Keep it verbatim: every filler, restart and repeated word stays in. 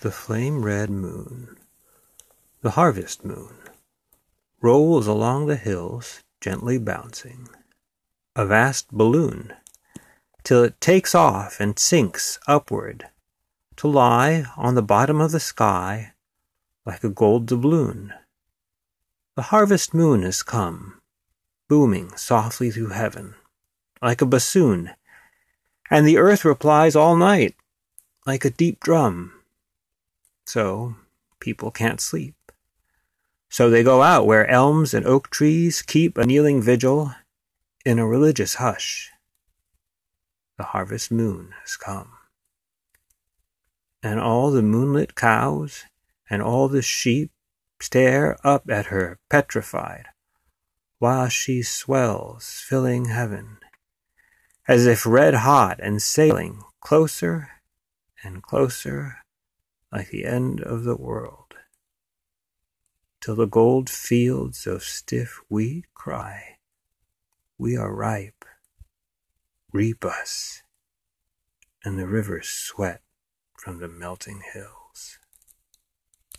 The flame-red moon, the harvest moon, rolls along the hills, gently bouncing, a vast balloon, till it takes off and sinks upward, to lie on the bottom of the sky like a gold doubloon. The harvest moon has come, booming softly through heaven, like a bassoon, and the earth replies all night, like a deep drum. So people can't sleep. So they go out where elms and oak trees keep a kneeling vigil in a religious hush. The harvest moon has come. And all the moonlit cows and all the sheep stare up at her petrified, while she swells, filling heaven, as if red hot and sailing closer and closer, like the end of the world, till the gold fields of stiff wheat cry, "We are ripe, reap us," and the rivers sweat from the melting hills.